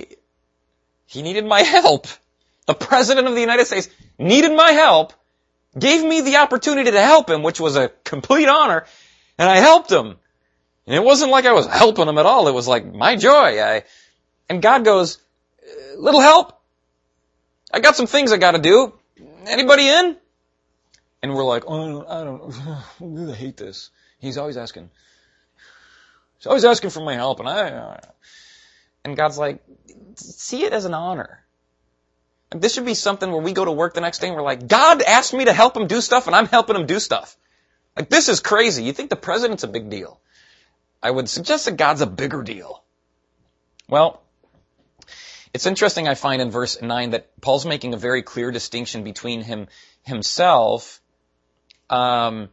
help. The president of the United States needed my help, gave me the opportunity to help him, which was a complete honor, and I helped him. And it wasn't like I was helping him at all. It was like my joy. And God goes, little help? I got some things I got to do. Anybody in? And we're like, oh, I don't know. I hate this. He's always asking. He's always asking for my help. And God's like, see it as an honor. This should be something where we go to work the next day and we're like, God asked me to help him do stuff and I'm helping him do stuff. Like, this is crazy. You think the president's a big deal. I would suggest that God's a bigger deal. Well, it's interesting, I find in verse 9 that Paul's making a very clear distinction between himself and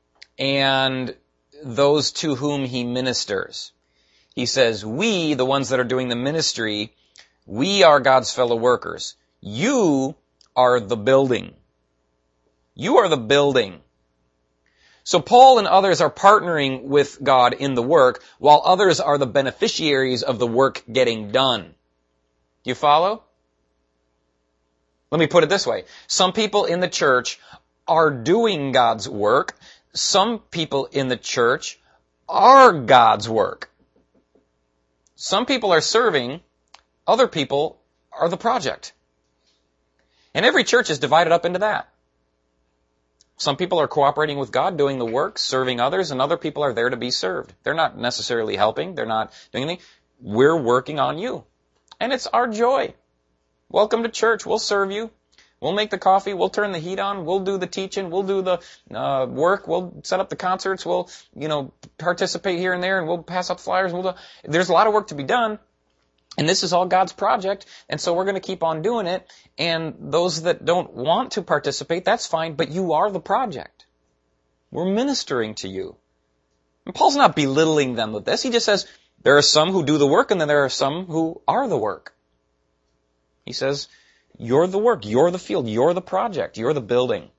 those to whom he ministers. He says, we, the ones that are doing the ministry, we are God's fellow workers. You are the building. You are the building. So Paul and others are partnering with God in the work, while others are the beneficiaries of the work getting done. Do you follow? Let me put it this way. Some people in the church are doing God's work. Some people in the church are God's work. Some people are serving. Other people are the project. And every church is divided up into that. Some people are cooperating with God, doing the work, serving others, and other people are there to be served. They're not necessarily helping. They're not doing anything. We're working on you. And it's our joy. Welcome to church. We'll serve you. We'll make the coffee. We'll turn the heat on. We'll do the teaching. We'll do the work. We'll set up the concerts. We'll, participate here and there, and we'll pass out flyers. There's a lot of work to be done. And this is all God's project, and so we're going to keep on doing it. And those that don't want to participate, that's fine, but you are the project. We're ministering to you. And Paul's not belittling them with this. He just says, there are some who do the work, and then there are some who are the work. He says, you're the work, you're the field, you're the project, you're the building.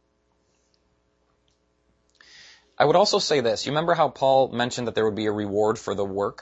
I would also say this. You remember how Paul mentioned that there would be a reward for the work?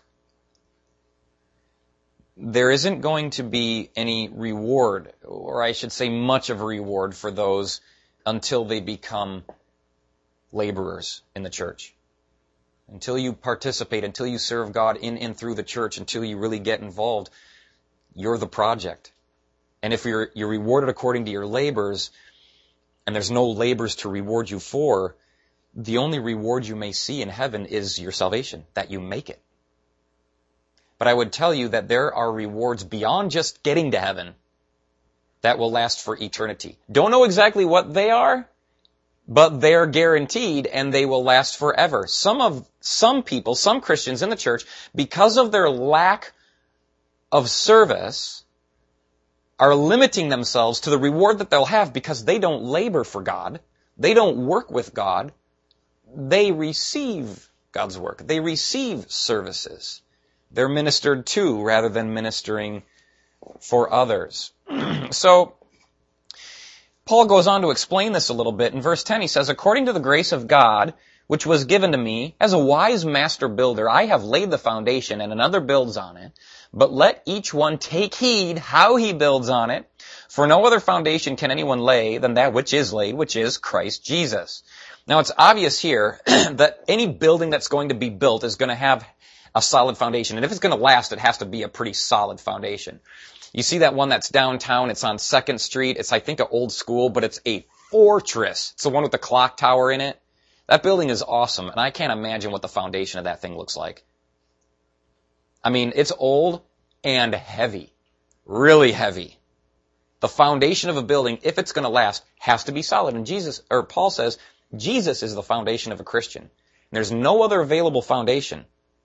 There isn't going to be any reward, or I should say much of a reward for those until they become laborers in the church. Until you participate, until you serve God in and through the church, until you really get involved, you're the project. And if you're rewarded according to your labors, and there's no labors to reward you for, the only reward you may see in heaven is your salvation, that you make it. But I would tell you that there are rewards beyond just getting to heaven that will last for eternity. Don't know exactly what they are, but they're guaranteed and they will last forever. Some people, some Christians in the church, because of their lack of service, are limiting themselves to the reward that they'll have because they don't labor for God. They don't work with God. They receive God's work. They receive services. They're ministered to rather than ministering for others. So, Paul goes on to explain this a little bit. In verse 10 he says, according to the grace of God, which was given to me, as a wise master builder, I have laid the foundation and another builds on it. But let each one take heed how he builds on it. For no other foundation can anyone lay than that which is laid, which is Christ Jesus. Now it's obvious here that any building that's going to be built is going to have a solid foundation. And if it's going to last, it has to be a pretty solid foundation. You see that one that's downtown, it's on 2nd Street. It's, I think, an old school, but it's a fortress. It's the one with the clock tower in it. That building is awesome, and I can't imagine what the foundation of that thing looks like. I mean, it's old and heavy. Really heavy. The foundation of a building, if it's going to last, has to be solid. And Paul says, Jesus is the foundation of a Christian. And there's no other available foundation.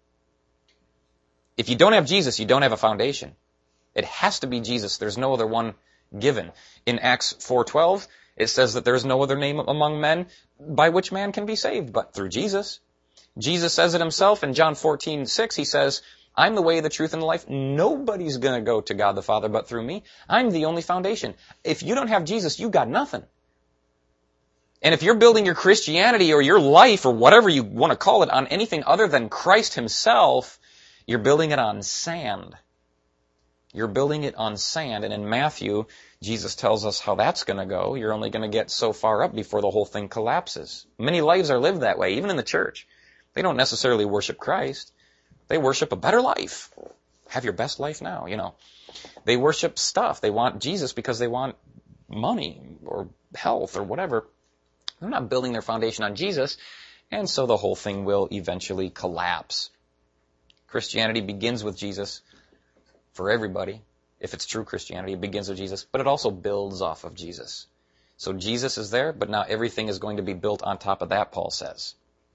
If you don't have Jesus, you don't have a foundation. It has to be Jesus. There's no other one given. In Acts 4:12, it says that there's no other name among men by which man can be saved but through Jesus. Jesus says it himself in John 14:6. He says, I'm the way, the truth, and the life. Nobody's going to go to God the Father but through me. I'm the only foundation. If you don't have Jesus, you've got nothing. And if you're building your Christianity or your life or whatever you want to call it on anything other than Christ himself, you're building it on sand. You're building it on sand. And in Matthew, Jesus tells us how that's going to go. You're only going to get so far up before the whole thing collapses. Many lives are lived that way, even in the church. They don't necessarily worship Christ. They worship a better life. Have your best life now, you know. They worship stuff. They want Jesus because they want money or health or whatever. They're not building their foundation on Jesus, and so the whole thing will eventually collapse. Christianity begins with Jesus for everybody. If it's true Christianity, it begins with Jesus, but it also builds off of Jesus. So Jesus is there, but now everything is going to be built on top of that, Paul says.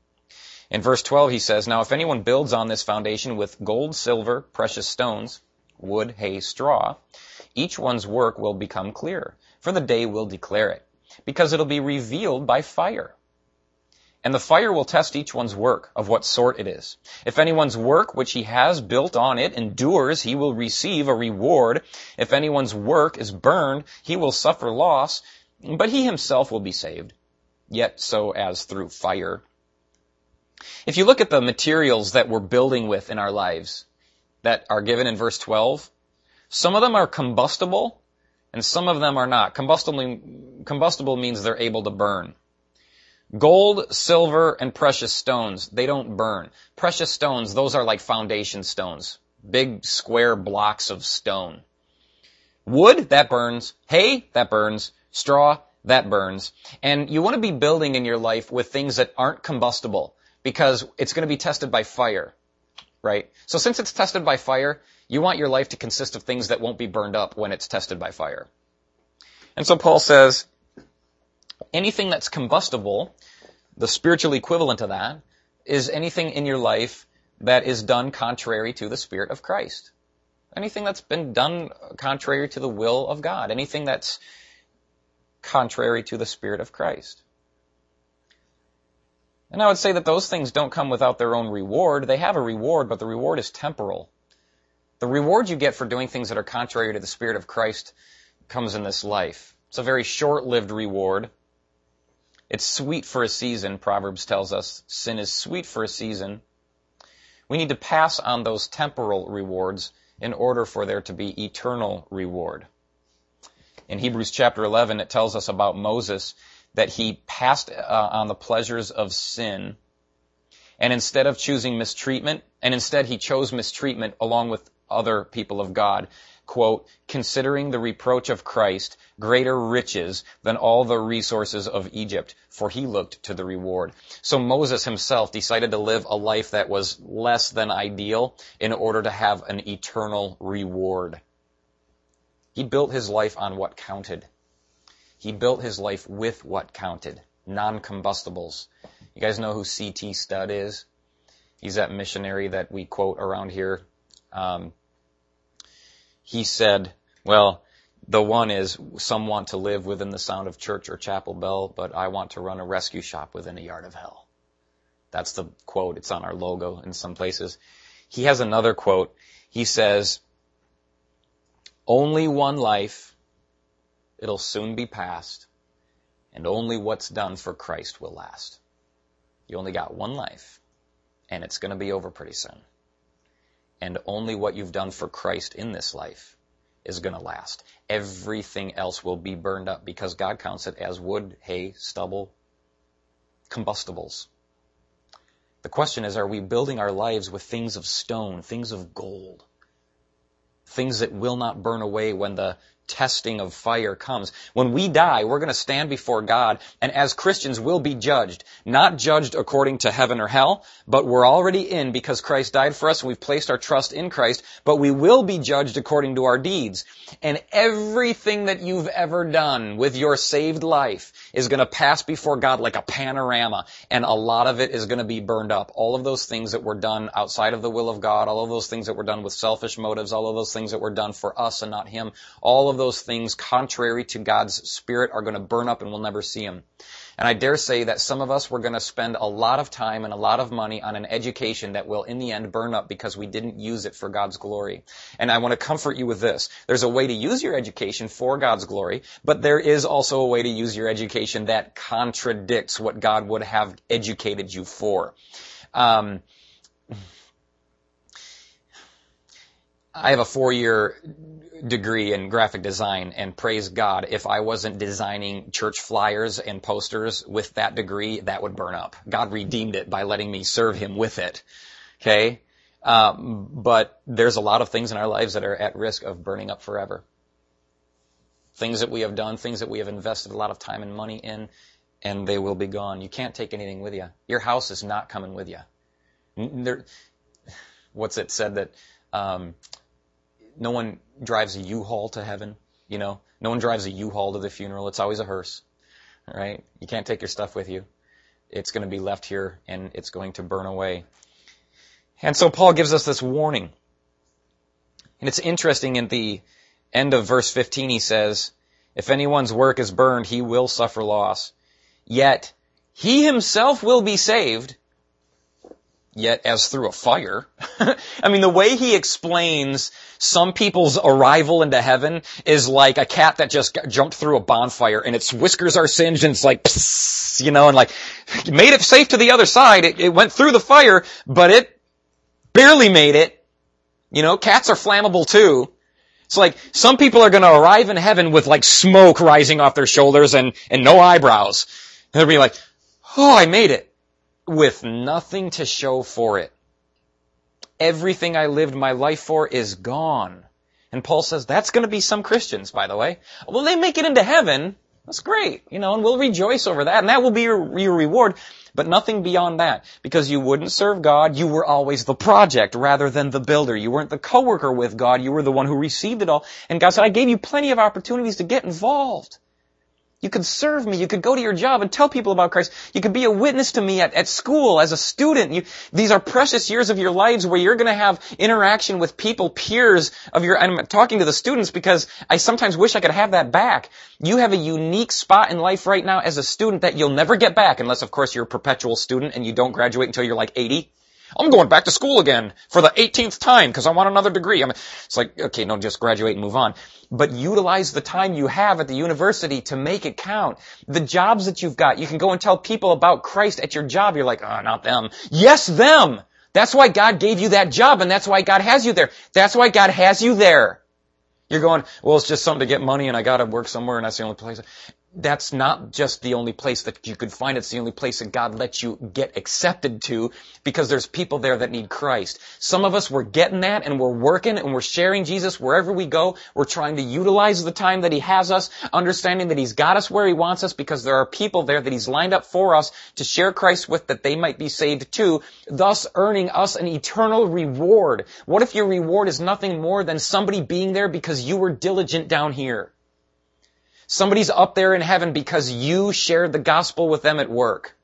In verse 12, he says, Now if anyone builds on this foundation with gold, silver, precious stones, wood, hay, straw, each one's work will become clear, for the day will declare it, because it'll be revealed by fire. And the fire will test each one's work, of what sort it is. If anyone's work which he has built on it endures, he will receive a reward. If anyone's work is burned, he will suffer loss, but he himself will be saved, yet so as through fire. If you look at the materials that we're building with in our lives that are given in verse 12, some of them are combustible and some of them are not. Combustible means they're able to burn. Gold, silver, and precious stones, they don't burn. Precious stones, those are like foundation stones. Big square blocks of stone. Wood, that burns. Hay, that burns. Straw, that burns. And you want to be building in your life with things that aren't combustible, because it's going to be tested by fire, right? So since it's tested by fire, you want your life to consist of things that won't be burned up when it's tested by fire. And so Paul says, anything that's combustible, the spiritual equivalent of that, is anything in your life that is done contrary to the Spirit of Christ. Anything that's been done contrary to the will of God. Anything that's contrary to the Spirit of Christ. And I would say that those things don't come without their own reward. They have a reward, but the reward is temporal. The reward you get for doing things that are contrary to the Spirit of Christ comes in this life. It's a very short-lived reward. It's sweet for a season, Proverbs tells us. Sin is sweet for a season. We need to pass on those temporal rewards in order for there to be eternal reward. In Hebrews chapter 11, it tells us about Moses that he passed on the pleasures of sin, and instead of choosing mistreatment, and instead he chose mistreatment along with other people of God, quote, considering the reproach of Christ greater riches than all the resources of Egypt, for he looked to the reward. So Moses himself decided to live a life that was less than ideal in order to have an eternal reward. He built his life on what counted. He built his life with what counted, non-combustibles. You guys know who C.T. Studd is? He's that missionary that we quote around here. He said, well, the one is, some want to live within the sound of church or chapel bell, but I want to run a rescue shop within a yard of hell. That's the quote. It's on our logo in some places. He has another quote. He says, only one life, it'll soon be past, and only what's done for Christ will last. You only got one life, and it's going to be over pretty soon. And only what you've done for Christ in this life is going to last. Everything else will be burned up because God counts it as wood, hay, stubble, combustibles. The question is, are we building our lives with things of stone, things of gold, things that will not burn away when the testing of fire comes? When we die, we're going to stand before God, and as Christians, we'll be judged. Not judged according to heaven or hell, but we're already in because Christ died for us, and we've placed our trust in Christ, but we will be judged according to our deeds. And everything that you've ever done with your saved life is going to pass before God like a panorama, and a lot of it is going to be burned up. All of those things that were done outside of the will of God, all of those things that were done with selfish motives, all of those things that were done for us and not Him, all of those things contrary to God's Spirit are going to burn up and we'll never see Him. And I dare say that some of us, we're going to spend a lot of time and a lot of money on an education that will in the end burn up because we didn't use it for God's glory. And I want to comfort you with this. There's a way to use your education for God's glory, but there is also a way to use your education that contradicts what God would have educated you for. I have a 4-year degree in graphic design, and praise God, if I wasn't designing church flyers and posters with that degree, that would burn up. God redeemed it by letting me serve Him with it. Okay? But there's a lot of things in our lives that are at risk of burning up forever. Things that we have done, things that we have invested a lot of time and money in, and they will be gone. You can't take anything with you. Your house is not coming with you. What's it said that no one drives a U-Haul to heaven, you know? No one drives a U-Haul to the funeral. It's always a hearse, all right? You can't take your stuff with you. It's going to be left here, and it's going to burn away. And so Paul gives us this warning. And it's interesting, in the end of verse 15, he says, if anyone's work is burned, he will suffer loss. Yet he himself will be saved, yet as through a fire. I mean, the way he explains some people's arrival into heaven is like a cat that just jumped through a bonfire and its whiskers are singed and it's like, psss, you know, and like, made it safe to the other side. It went through the fire, but it barely made it. You know, cats are flammable too. It's like some people are going to arrive in heaven with like smoke rising off their shoulders and no eyebrows. And they'll be like, oh, I made it, with nothing to show for it. Everything I lived my life for is gone. And Paul says that's going to be some Christians, by the way. Well, they make it into heaven. That's great, you know, and we'll rejoice over that, and that will be your reward. But nothing beyond that, because you wouldn't serve God. You were always the project rather than the builder. You weren't the coworker with God. You were the one who received it all. And God said, I gave you plenty of opportunities to get involved. You could serve me. You could go to your job and tell people about Christ. You could be a witness to me at school as a student. These are precious years of your lives where you're going to have interaction with people, peers of your, I'm talking to the students because I sometimes wish I could have that back. You have a unique spot in life right now as a student that you'll never get back unless, of course, you're a perpetual student and you don't graduate until you're like 80. I'm going back to school again for the 18th time because I want another degree. It's like, okay, no, just graduate and move on. But utilize the time you have at the university to make it count. The jobs that you've got, you can go and tell people about Christ at your job. You're like, oh, not them. Yes, them. That's why God gave you that job, and that's why God has you there. That's why God has you there. You're going, well, it's just something to get money, and I got to work somewhere, and that's the only place. That's not just the only place that you could find. It's the only place that God lets you get accepted to, because there's people there that need Christ. Some of us, we're getting that, and we're working, and we're sharing Jesus wherever we go. We're trying to utilize the time that He has us, understanding that He's got us where He wants us, because there are people there that He's lined up for us to share Christ with, that they might be saved too, thus earning us an eternal reward. What if your reward is nothing more than somebody being there because you were diligent down here? Somebody's up there in heaven because you shared the gospel with them at work.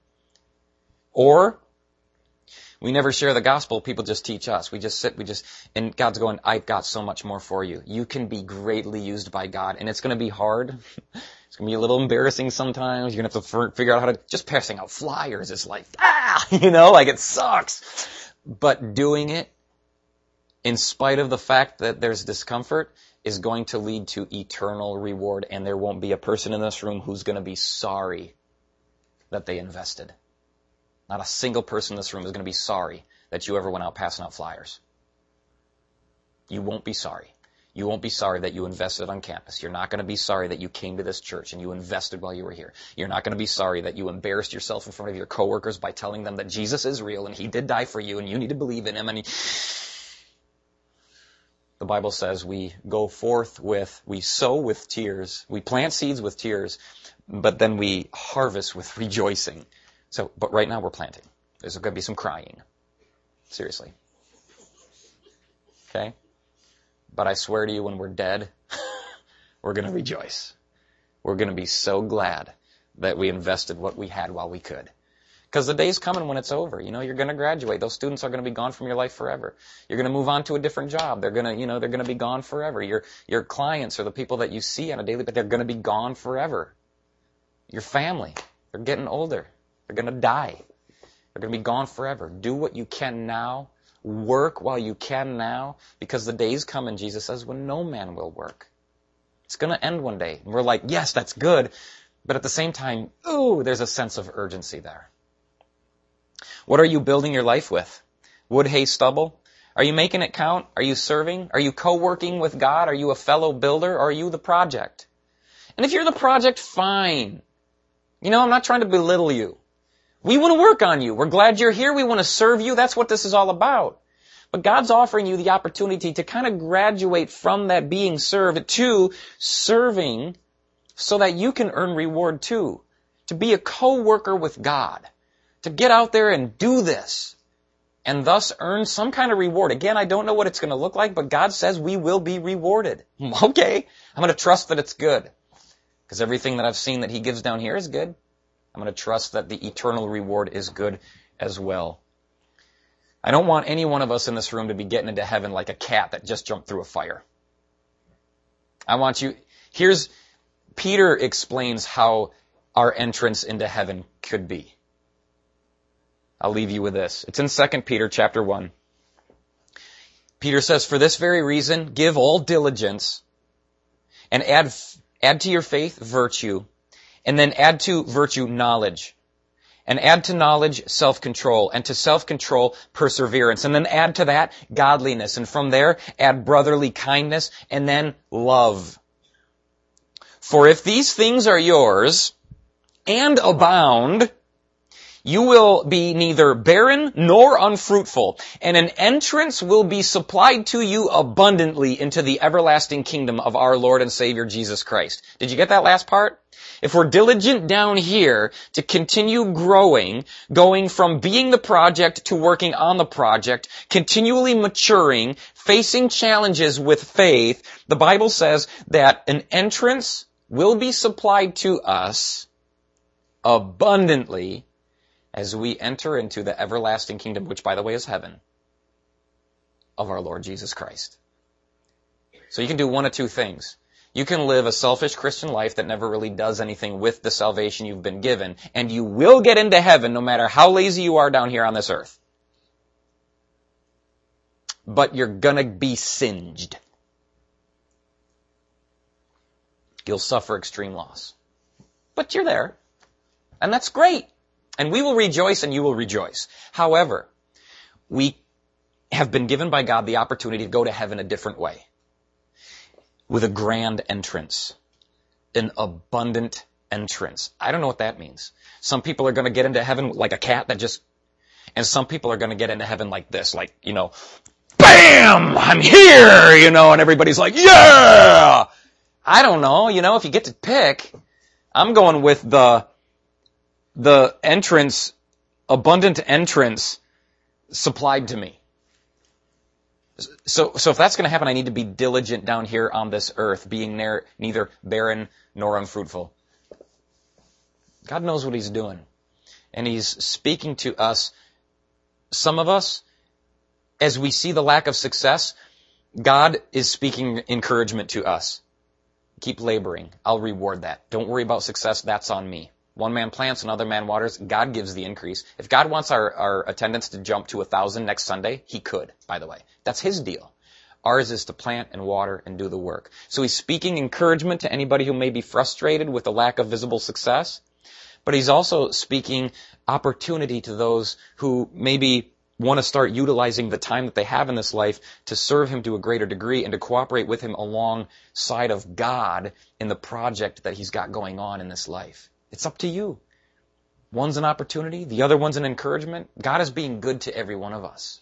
Or we never share the gospel, people just teach us. We just sit, and God's going, I've got so much more for you. You can be greatly used by God, and it's going to be hard. It's going to be a little embarrassing sometimes. You're going to have to figure out how to, just passing out flyers is like, like it sucks. But doing it, in spite of the fact that there's discomfort, is going to lead to eternal reward, and there won't be a person in this room who's going to be sorry that they invested. Not a single person in this room is going to be sorry that you ever went out passing out flyers. You won't be sorry. You won't be sorry that you invested on campus. You're not going to be sorry that you came to this church and you invested while you were here. You're not going to be sorry that you embarrassed yourself in front of your coworkers by telling them that Jesus is real and he did die for you and you need to believe in him. The Bible says we go forth we sow with tears, we plant seeds with tears, but then we harvest with rejoicing. But right now we're planting. There's going to be some crying. Seriously. Okay? But I swear to you, when we're dead, we're going to rejoice. We're going to be so glad that we invested what we had while we could. Because the day's coming when it's over. You're going to graduate. Those students are going to be gone from your life forever. You're going to move on to a different job. They're going to be gone forever. Your clients or the people that you see on a daily basis, they're going to be gone forever. Your family, they're getting older. They're going to die. They're going to be gone forever. Do what you can now. Work while you can now, because the day's coming, Jesus says, when no man will work. It's going to end one day. And we're like, yes, that's good. But at the same time, there's a sense of urgency there. What are you building your life with? Wood, hay, stubble? Are you making it count? Are you serving? Are you co-working with God? Are you a fellow builder? Or are you the project? And if you're the project, fine. I'm not trying to belittle you. We want to work on you. We're glad you're here. We want to serve you. That's what this is all about. But God's offering you the opportunity to kind of graduate from that being served to serving so that you can earn reward too. To be a co-worker with God. To get out there and do this. And thus earn some kind of reward. Again, I don't know what it's going to look like, but God says we will be rewarded. Okay. I'm going to trust that it's good. Because everything that I've seen that he gives down here is good. I'm going to trust that the eternal reward is good as well. I don't want any one of us in this room to be getting into heaven like a cat that just jumped through a fire. Here's, Peter explains how our entrance into heaven could be. I'll leave you with this. It's in 2 Peter chapter 1. Peter says, for this very reason, give all diligence and add to your faith virtue. And then add to virtue knowledge. And add to knowledge self-control. And to self-control perseverance. And then add to that godliness. And from there add brotherly kindness. And then love. For if these things are yours and abound, you will be neither barren nor unfruitful, and an entrance will be supplied to you abundantly into the everlasting kingdom of our Lord and Savior Jesus Christ. Did you get that last part? If we're diligent down here to continue growing, going from being the project to working on the project, continually maturing, facing challenges with faith, the Bible says that an entrance will be supplied to us abundantly as we enter into the everlasting kingdom, which, by the way, is heaven, of our Lord Jesus Christ. So you can do one of two things. You can live a selfish Christian life that never really does anything with the salvation you've been given, and you will get into heaven no matter how lazy you are down here on this earth. But you're gonna be singed. You'll suffer extreme loss. But you're there. And that's great. And we will rejoice and you will rejoice. However, we have been given by God the opportunity to go to heaven a different way. With a grand entrance. An abundant entrance. I don't know what that means. Some people are going to get into heaven like a cat that just... And some people are going to get into heaven like this. Like, BAM! I'm here! And everybody's like, yeah! I don't know. If you get to pick, I'm going with the entrance, abundant entrance supplied to me. So if that's going to happen, I need to be diligent down here on this earth, being neither barren nor unfruitful. God knows what he's doing. And he's speaking to us. Some of us, as we see the lack of success, God is speaking encouragement to us. Keep laboring. I'll reward that. Don't worry about success. That's on me. One man plants, another man waters. God gives the increase. If God wants our attendance to jump to 1,000 next Sunday, he could, by the way. That's his deal. Ours is to plant and water and do the work. So he's speaking encouragement to anybody who may be frustrated with the lack of visible success. But he's also speaking opportunity to those who maybe want to start utilizing the time that they have in this life to serve Him to a greater degree and to cooperate with Him alongside of God in the project that He's got going on in this life. It's up to you. One's an opportunity, the other one's an encouragement. God is being good to every one of us.